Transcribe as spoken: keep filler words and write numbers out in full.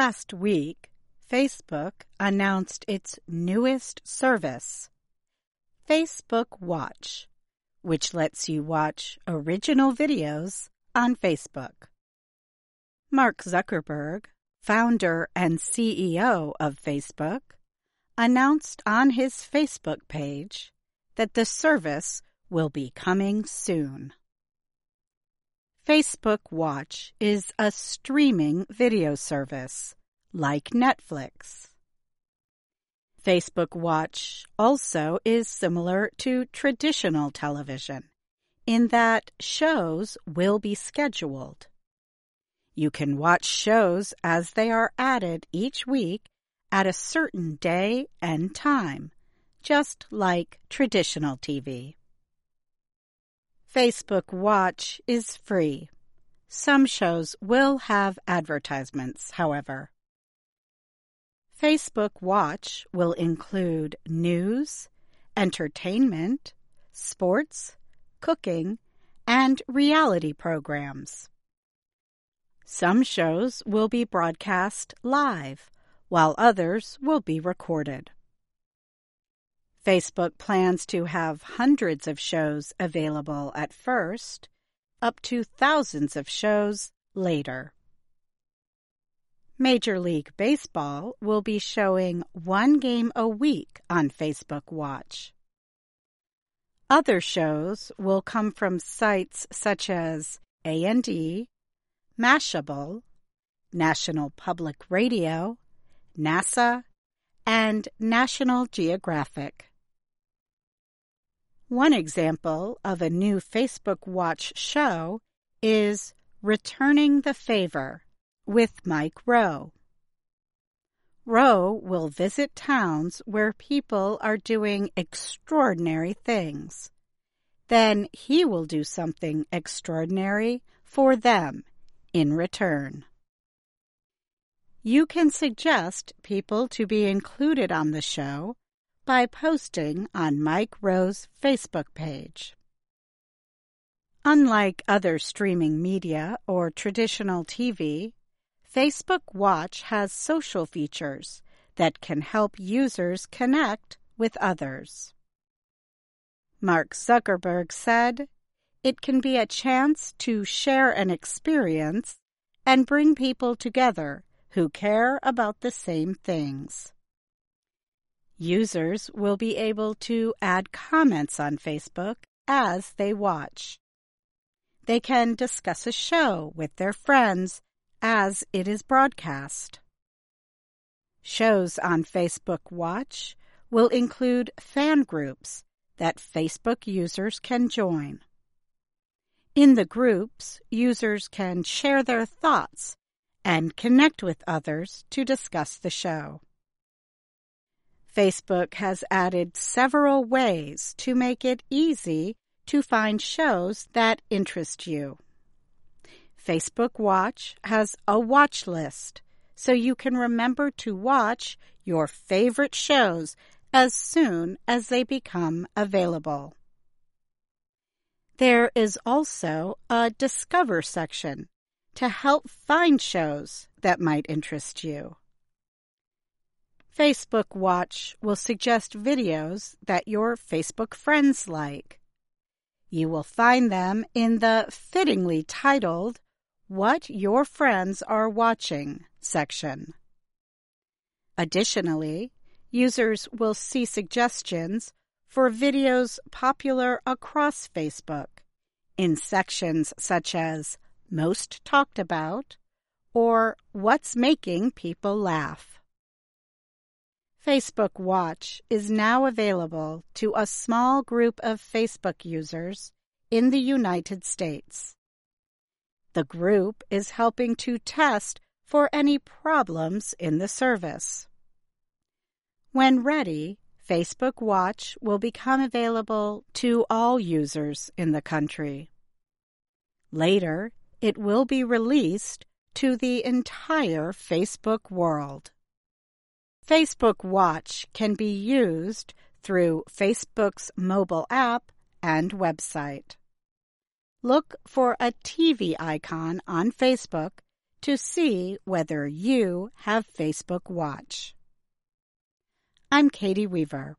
Last week, Facebook announced its newest service, Facebook Watch, which lets you watch original videos on Facebook. Mark Zuckerberg, founder and C E O of Facebook, announced on his Facebook page that the service will be coming soon. Facebook Watch is a streaming video service like Netflix. Facebook Watch also is similar to traditional television in that shows will be scheduled. You can watch shows as they are added each week at a certain day and time, just like traditional T V. Facebook Watch is free. Some shows will have advertisements, however. Facebook Watch will include news, entertainment, sports, cooking, and reality programs. Some shows will be broadcast live, while others will be recorded. Facebook plans to have hundreds of shows available at first, up to thousands of shows later. Major League Baseball will be showing one game a week on Facebook Watch. Other shows will come from sites such as A and E, Mashable, National Public Radio, NASA, and National Geographic. One example of a new Facebook Watch show is Returning the Favor with Mike Rowe. Rowe will visit towns where people are doing extraordinary things. Then he will do something extraordinary for them in return. You can suggest people to be included on the show by posting on Mike Rowe's Facebook page. Unlike other streaming media or traditional T V, Facebook Watch has social features that can help users connect with others. Mark Zuckerberg said, "It can be a chance to share an experience and bring people together who care about the same things." Users will be able to add comments on Facebook as they watch. They can discuss a show with their friends as it is broadcast. Shows on Facebook Watch will include fan groups that Facebook users can join. In the groups, users can share their thoughts and connect with others to discuss the show. Facebook has added several ways to make it easy to find shows that interest you. Facebook Watch has a watch list, so you can remember to watch your favorite shows as soon as they become available. There is also a Discover section to help find shows that might interest you. Facebook Watch will suggest videos that your Facebook friends like. You will find them in the fittingly titled What Your Friends Are Watching section. Additionally, users will see suggestions for videos popular across Facebook in sections such as Most Talked About or What's Making People Laugh. Facebook Watch is now available to a small group of Facebook users in the United States. The group is helping to test for any problems in the service. When ready, Facebook Watch will become available to all users in the country. Later, it will be released to the entire Facebook world. Facebook Watch can be used through Facebook's mobile app and website. Look for a T V icon on Facebook to see whether you have Facebook Watch. I'm Katie Weaver.